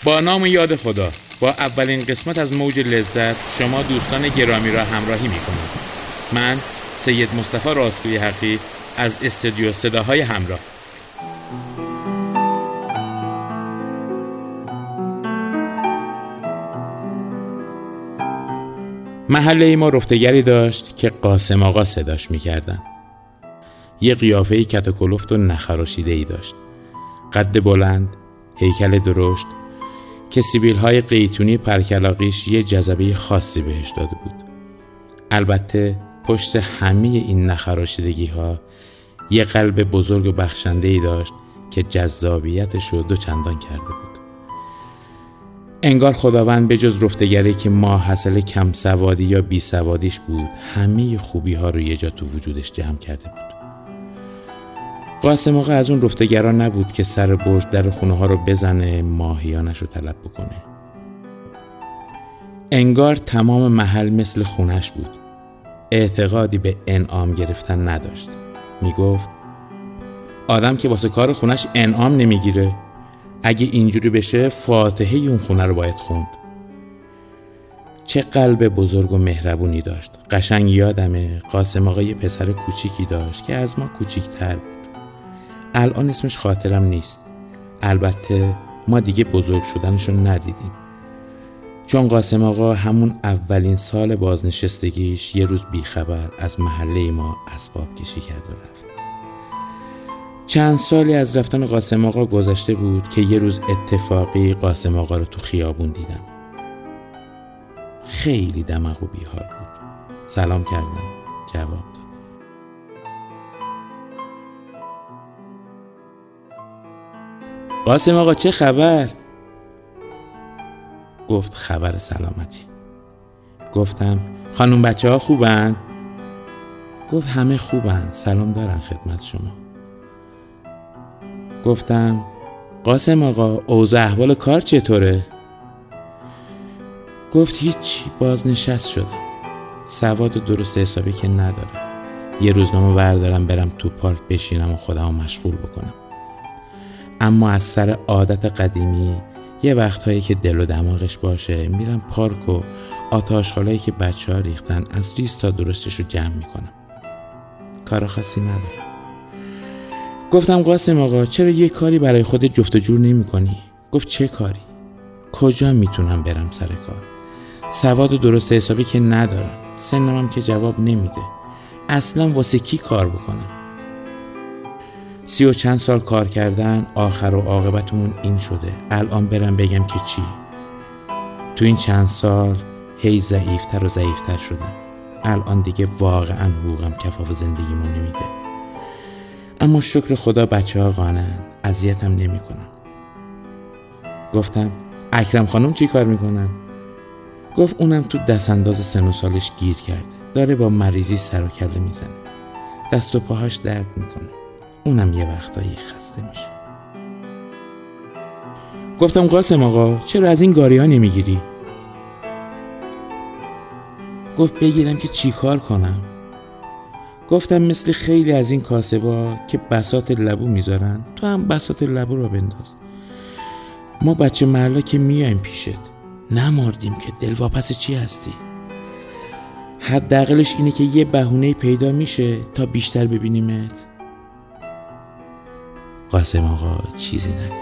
با نام و یاد خدا، با اولین قسمت از موج لذت شما دوستان گرامی را همراهی می‌کنم. من سید مصطفی راستگوی حقی از استودیو صداهای همراه. محله ما رفتگری داشت که قاسم آقا صداش می‌کردن. یه قیافه‌ای کت و کلفت و نخراشیده‌ای داشت. قد بلند، هیکل درشت که سیبیل‌های قیتونی پرکلاقیش یه جذبه خاصی بهش داده بود. البته پشت همه این نخراشیدگی‌ها یه قلب بزرگ و بخشنده‌ای داشت که جذابیتش رو دوچندان کرده بود. انگار خداوند به جز رفتگری که ما حاصل کم سوادی یا بی سوادیش بود، همه خوبی‌ها رو یه جا تو وجودش جمع کرده بود. قاسم آقا از اون رفتگران نبود که سر برج در خونه ها رو بزنه ماهیانش رو طلب بکنه. انگار تمام محل مثل خونش بود. اعتقادی به انعام گرفتن نداشت. میگفت آدم که واسه کار خونش انعام نمیگیره، اگه اینجوری بشه فاتحه اون خونه رو باید خوند. چه قلب بزرگ و مهربونی داشت. قشنگ یادمه قاسم آقا یه پسر کوچیکی داشت که از ما کوچیک‌تر بود. الان اسمش خاطرم نیست. البته ما دیگه بزرگ شدنشو ندیدیم، چون قاسم آقا همون اولین سال بازنشستگیش یه روز بیخبر از محله ما اسباب کشی کرد و رفت. چند سالی از رفتن قاسم آقا گذشته بود که یه روز اتفاقی قاسم آقا رو تو خیابون دیدم. خیلی دماغ و بیحال بود. سلام کردم، جواب داد. قاسم آقا چه خبر؟ گفت خبر سلامتی. گفتم خانوم بچه ها خوبن؟ گفت همه خوبن، سلام دارن خدمت شما. گفتم قاسم آقا اوضاع احوال کار چطوره؟ گفت هیچی، بازنشست شدم. سواد و درست حسابی که ندارم. یه روزنامه بردارم برم تو پارک بشینم و خودمو مشغول بکنم. اما از سر عادت قدیمی یه وقتهایی که دل و دماغش باشه میرم پارک و آتش‌خالایی که بچه‌ها ریختن از ریز تا درشتش رو جمع میکنم. کار خاصی ندارم. گفتم قاسم آقا چرا یه کاری برای خودت جفت و جور نمی کنی؟ گفت چه کاری؟ کجا میتونم برم سر کار؟ سواد و درست حسابی که ندارم. سنم هم که جواب نمیده. اصلا واسه کی کار بکنم؟ 30 و چند سال کار کردن آخر و عاقبتمون این شده. الان برم بگم که چی؟ تو این چند سال هی ضعیفتر و ضعیفتر شدم. الان دیگه واقعا حقوقم کفاف زندگیمو نمیده. اما شکر خدا بچه ها قانعن، اذیتم نمی کنن. گفتم اکرم خانم چی کار میکنن؟ گفت اونم تو دست انداز سن و سالش گیر کرده. داره با مریضی سر و کله میزنه. دست و پاهاش درد میکنه. اونم یه وقتایی خسته میشه. گفتم قاسم آقا چرا از این گاری ها نمیگیری؟ گفت بگیرم که چی کار کنم؟ گفتم مثل خیلی از این کاسبا که بساط لبو میذارن تو هم بساط لبو رو بنداز. ما بچه محلا که میایم پیشت نماردیم که دلواپس چی هستی؟ حداقلش اینه که یه بهونه پیدا میشه تا بیشتر ببینیمت. قاسم آقا چیزی نگفت.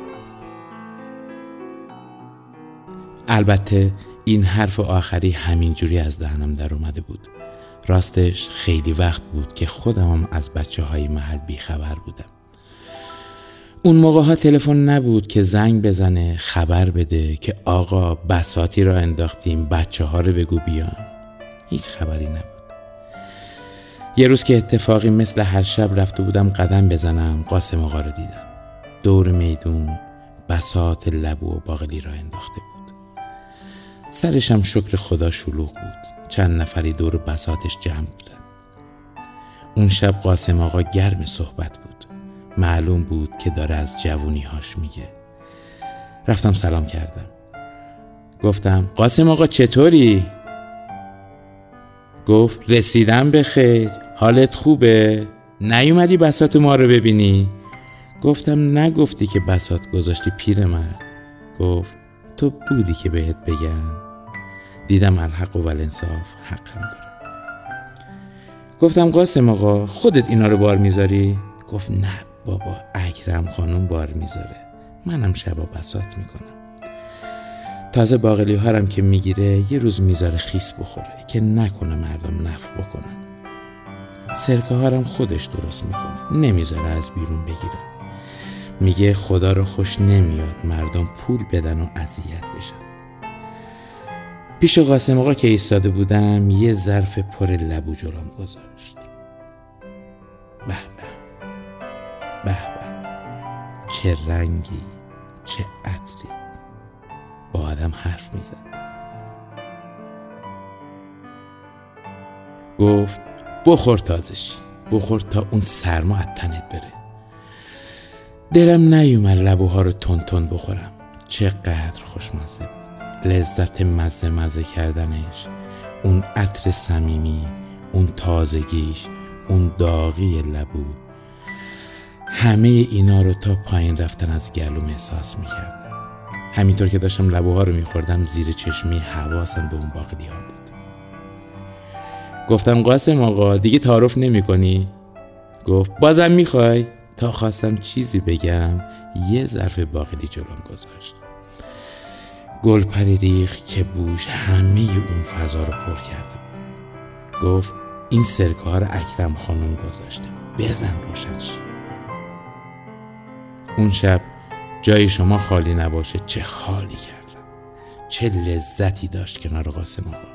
البته این حرف آخری همینجوری از دهنم در اومده بود. راستش خیلی وقت بود که خودم از بچه های محل بیخبر بودم. اون موقع ها تلفن نبود که زنگ بزنه خبر بده که آقا بساطی را انداختیم بچه ها رو بگو بیان. هیچ خبری نبود. یه روز که اتفاقی مثل هر شب رفته بودم قدم بزنم قاسم آقا رو دیدم. دور میدون بساط لبو و باقلی را انداخته بود. سرشم شکر خدا شلوغ بود. چند نفری دور بساطش جمع بودن. اون شب قاسم آقا گرم صحبت بود. معلوم بود که داره از جوونی‌هاش میگه. رفتم سلام کردم. گفتم قاسم آقا چطوری؟ گفت رسیدم به خیر. حالت خوبه؟ نیومدی بساط ما رو ببینی؟ گفتم نگفتی که بساط گذاشتی پیرمرد. گفت تو بودی که بهت بگم؟ دیدم الحق و الانصاف حقم داره. گفتم قاسم آقا خودت اینا رو بار میذاری؟ گفت نه بابا، اکرم خانوم بار میذاره، منم شبا بساط میکنم. تازه باقلی هارم که میگیره یه روز میذاره خیس بخوره که نکنه مردم نفع بکنن. سرکه هارم خودش درست میکنه، نمیذاره از بیرون بگیره. میگه خدا رو خوش نمیاد مردم پول بدن و اذیت بشن. پیش قاسم آقا که ایستاده بودم یه ظرف پر لبو جلوم گذاشت. به به به به، چه رنگی، چه عطری، با آدم حرف میزد. گفت بخور تازش، بخور تا اون سرما از تنت بره. دلم نیومد لبوها رو تون تون بخورم. چقدر خوشمزه بود. لذت مزه مزه کردنش، اون عطر صمیمی، اون تازگیش، اون داغی لبو، همه اینا رو تا پایین رفتن از گلوم احساس میکردم. همینطور که داشتم لبوها رو میخوردم زیر چشمی حواسم به اون باقلی ها بود. گفتم قاسم آقا دیگه تعارف نمی کنی؟ گفت بازم میخوای؟ تا خواستم چیزی بگم یه ظرف باقلی جلوم گذاشت. گلپری ریخ که بوش همه اون فضا رو پر کرده بود. گفت این سرکه ها رو اکرم خانوم گذاشته، بزن روشنش. اون شب جای شما خالی نباشه چه حالی کردم، چه لذتی داشت کنار قاسم آقا.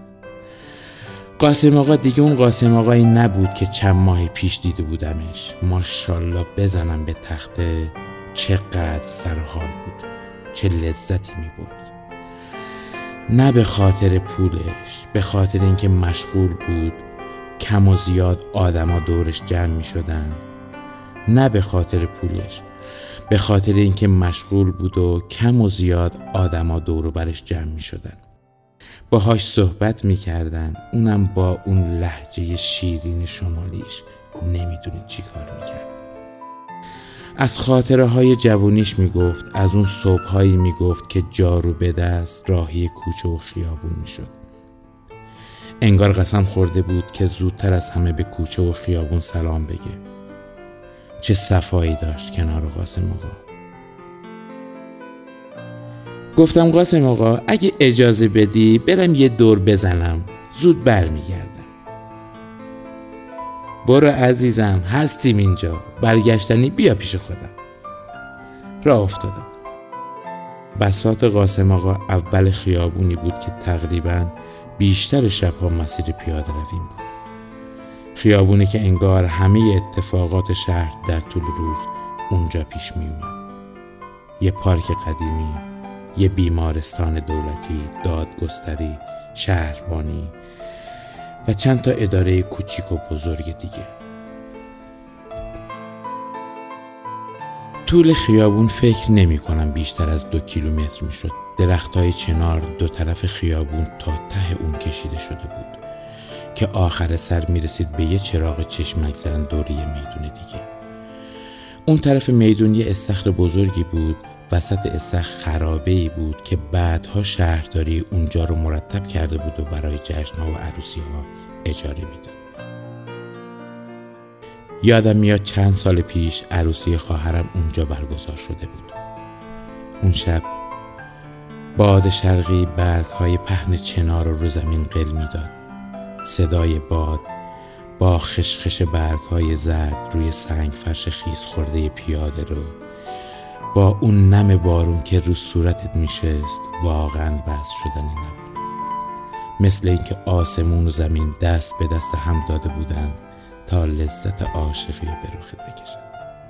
قاسم آقا دیگه اون قاسم آقایی نبود که چند ماه پیش دیده بودمش. ماشاءالله بزنم به تخته، چقدر سرحال بود، چه لذتی می برد. نه به خاطر پولش، به خاطر اینکه مشغول بود، کم و زیاد آدما دورش جمع می شدن. نه به خاطر پولش، به خاطر اینکه مشغول بود و کم و زیاد آدما دور و برش جمع می شدن. باهاش صحبت می کردن، اونم با اون لهجه شیرین شمالیش نمیدونید چی کار می کرد. از خاطره های جوونیش می گفت، از اون صبح هایی می گفت که جارو به دست راهی کوچه و خیابون می شد. انگار قسم خورده بود که زودتر از همه به کوچه و خیابون سلام بگه. چه صفایی داشت کنار قاسم آقا. گفتم قاسم آقا اگه اجازه بدی برم یه دور بزنم، زود برمیگردم. برو عزیزم، هستیم اینجا، برگشتنی بیا پیش خودم. راه افتادم. بساط قاسم آقا اول خیابونی بود که تقریباً بیشتر شبها مسیر پیاده رویم بود. خیابونی که انگار همه اتفاقات شهر در طول روز اونجا پیش می اومد. یه پارک قدیمی، یه بیمارستان دولتی، دادگستری، شهربانی و چند تا اداره کوچیک و بزرگ دیگه. طول خیابون فکر نمی کنم بیشتر از 2 کیلومتر می شد. درختای چنار دو طرف خیابون تا ته اون کشیده شده بود که آخر سر می رسید به یه چراغ چشمک زن دوری میدون دیگه. اون طرف میدون یه استخر بزرگی بود، وسط استخر خرابه‌ای بود که بعدها شهرداری اونجا رو مرتب کرده بود و برای جشن‌ها و عروسی‌ها اجاره میداد. یادم میاد چند سال پیش عروسی خواهرم اونجا برگزار شده بود. اون شب باد شرقی برگ‌های پهن چنار رو زمین قل میداد. صدای باد با خشخش برگ‌های زرد روی سنگ فرش خیس خورده پیاده رو با اون نم بارون که رو صورتت میشست واقعا وصل شدنی نبود. مثل اینکه آسمون و زمین دست به دست هم داده بودن تا لذت عاشقی رو به رخت بکشن.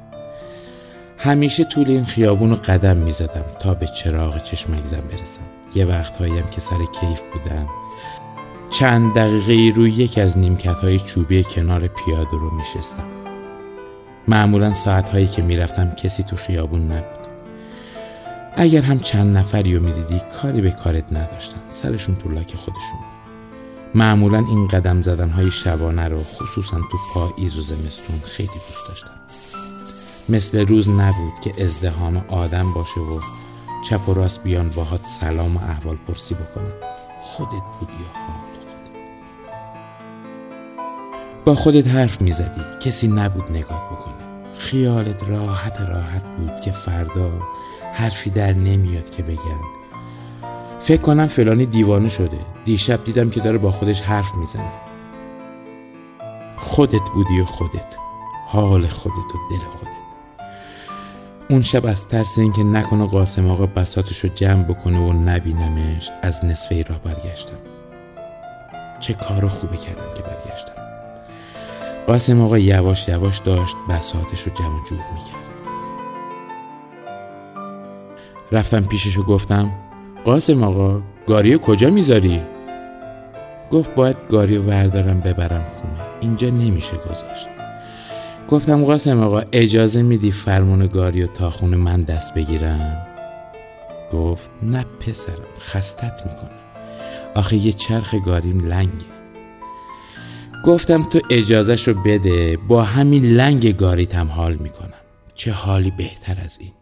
همیشه طول این خیابون رو قدم میزدم تا به چراغ چشمک زن برسم. یه وقتهایی هم که سر کیف بودم چند دقیقه روی یکی از نیمکت‌های چوبی کنار پیاده رو میشستم. معمولاً ساعت‌هایی که میرفتم کسی تو خیابون نبود. اگر هم چند نفری رو میدیدی کاری به کارت نداشتن، سرشون تو لاک خودشون بود. معمولاً این قدم زدن‌های شبانه رو خصوصاً تو پاییز و زمستون خیلی دوست داشتم. مثل روز نبود که ازدحام آدم باشه و چپ و راست بیان باهات سلام و احوال پرسی بکنن. خودت بودی یا حال خودت. با خودت حرف میزدی، کسی نبود نگات بکنه. خیالت راحت بود که فردا حرفی در نمیاد که بگن فکر کنم فلانی دیوانه شده، دیشب دیدم که داره با خودش حرف میزنه. خودت بودی و خودت، حال خودت و دل خودت. اون شب از ترس این که نکنه قاسم آقا بساطشو جمع بکنه و نبینمش از نصفه راه برگشتم. چه کارو خوبه کردم که برگشتم. قاسم آقا یواش داشت بساطشو جمع جور میکرد. رفتم پیششو گفتم قاسم آقا گاریو کجا میذاری؟ گفت باید گاریو وردارم ببرم خونه، اینجا نمیشه گذاشت. گفتم قاسم آقا اجازه میدی فرمون گاریو تا خونه من دست بگیرم؟ گفت نه پسرم، خستت میکنه، آخه یه چرخ گاریم لنگه. گفتم تو اجازه شو بده، با همین لنگ گاریت هم حال میکنم. چه حالی بهتر از این.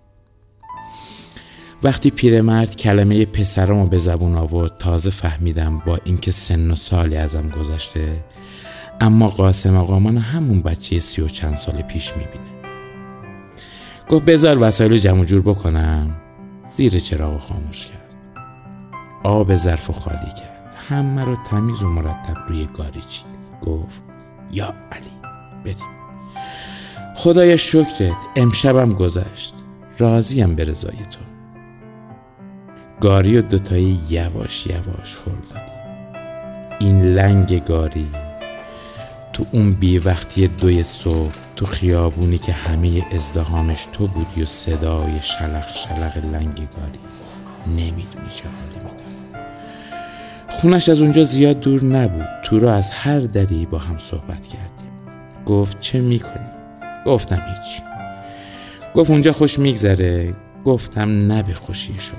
وقتی پیرمرد کلمه پسرمو به زبون آورد تازه فهمیدم با اینکه سن و سالی ازم گذشته اما قاسم آقا من همون بچه 30 و چند سال پیش میبینه. گفت بذار وسایلو جمع جور بکنم. زیر چراغو خاموش کرد، آب ظرفو خالی کرد، همه رو تمیز و مرتب روی گاری چید. گفت یا علی بریم. خدایا شکرت، امشبم گذشت، راضیم به رضای تو. گاری و دوتایی یواش هل دادی. این لنگ گاری تو اون بی وقتی 2 صبح تو خیابونی که همه ازدحامش تو بودی و صدای شلق لنگ گاری نمیدونی چه حالی میداد. خونش از اونجا زیاد دور نبود. تو رو از هر دری با هم صحبت کردیم. گفت چه میکنی؟ گفتم هیچ. گفت اونجا خوش میگذره؟ گفتم نه به خوشی شما.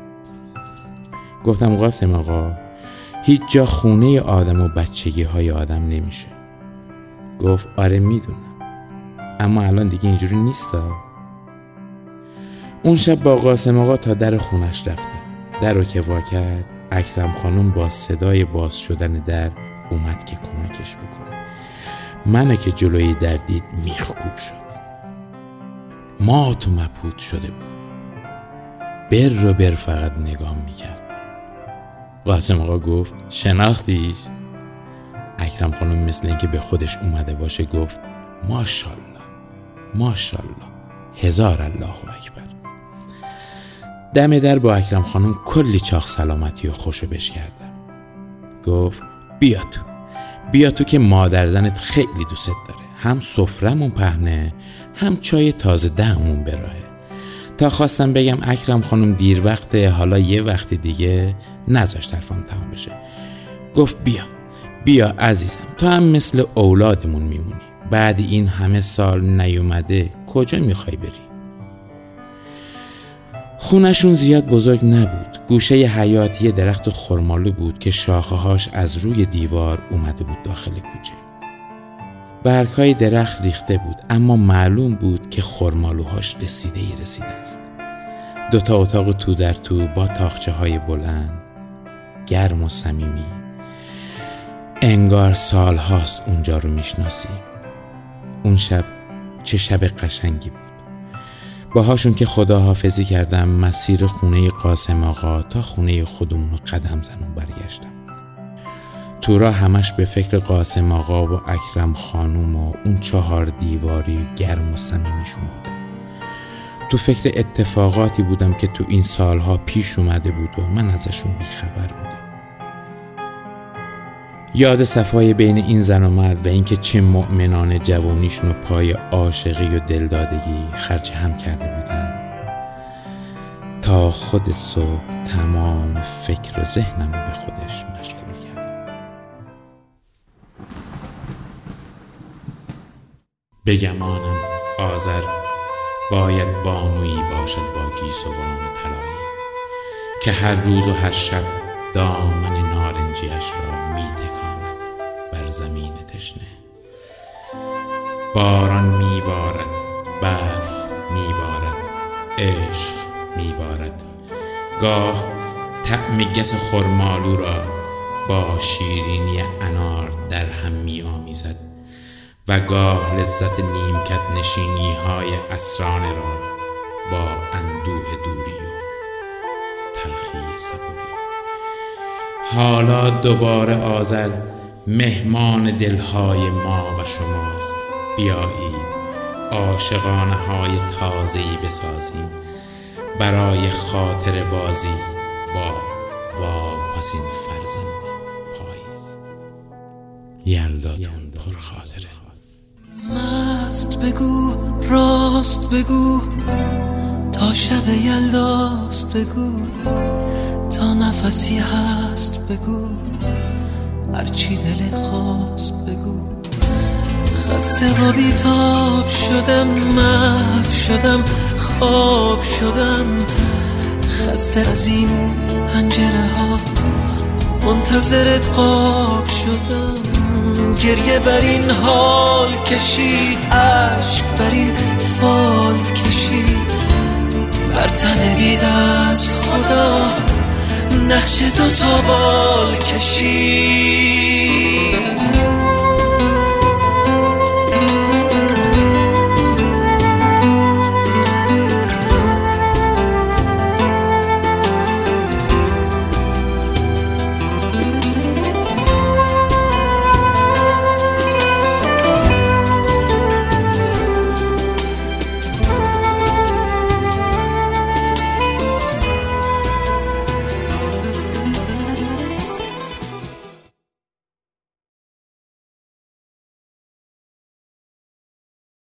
گفتم قاسم آقا هیچ جا خونه آدم و بچگی های آدم نمیشه. گفت آره میدونم، اما الان دیگه اینجوری نیستا. اون شب با قاسم آقا تا در خونش رفتم. در رو که وا کرد اکرم خانم با صدای باز شدن در اومد که کمکش بکنه. منو که جلوی در دید میخکوب شد. ما تو مبهوت شده بود. بر فقط نگاه میکرد. قاسم آقا گفت شناختیش؟ اکرم خانم مثل اینکه به خودش اومده باشه گفت ماشالله 1000 الله اکبر. دم در با اکرم خانم کلی چاق سلامتی و خوشو بش کردم. گفت بیا تو که مادر زنت خیلی دوست داره، هم سفرمون پهنه هم چای تازه دهمون به راهه. تا خواستم بگم اکرم خانم دیر وقته، حالا یه وقت دیگه، نذاشت حرفم تمام بشه. گفت بیا عزیزم، تو هم مثل اولادمون میمونی. بعد این همه سال نیومده کجا میخوای بری؟ خونشون زیاد بزرگ نبود. گوشه حیاط یه درخت خرمالو بود که شاخه‌هاش از روی دیوار اومده بود داخل کوچه. برگ‌های درخت ریخته بود اما معلوم بود که خرمالوهاش رسیده است. 2 اتاق تو در تو با تاقچه‌های بلند، گرم و صمیمی. انگار سال هاست اونجا رو میشناسی. اون شب چه شب قشنگی بود. باهاشون که خداحافظی کردم مسیر خونه قاسم آقا تا خونه خودمون رو قدم زنون برگشتم. تو راه همش به فکر قاسم آقا و اکرم خانوم و اون 4 دیواری گرم و صمیمیشون بودم. تو فکر اتفاقاتی بودم که تو این سالها پیش اومده بود و من ازشون بیخبر بودم. یاد صفای بین این زن و مرد و اینکه چه مؤمنانه جوانیشون و پای عاشقی و دلدادگی خرج هم کرده بودن. تا خود صبح تمام فکر و ذهنم به خودش مشغول کرد. بگمانم آذر باید بانویی باشد با گیسوان طلایی که هر روز و هر شب دامن نارنجیش را می‌تکاند بر زمین تشنه. باران میبارد، برف میبارد، عشق میبارد، گاه طعم گس خرمالو را با شیرینی انار در هم می آمیزد و گاه لذت نیمکت نشینی های عصرانه را با اندوه دوری و تلخی صبوری. حالا دوباره آذر مهمان دلهای ما و شماست. بیایید عاشقانه های تازه‌ای بسازیم برای خاطر بازی با واپسین فرزند پاییز. یلداتون پر خاطره. مست بگو، راست بگو، تا شب یلداست بگو، تا نفسی هست بگو، هرچی دلت خواست بگو. خسته و بیتاب شدم، محو شدم، خواب شدم، خسته از این پنجره ها منتظرت خواب شدم. گریه بر این حال کشید، اشک بر این فال کشید، بر تن بی دست خدا نقش دوتا بال کشید.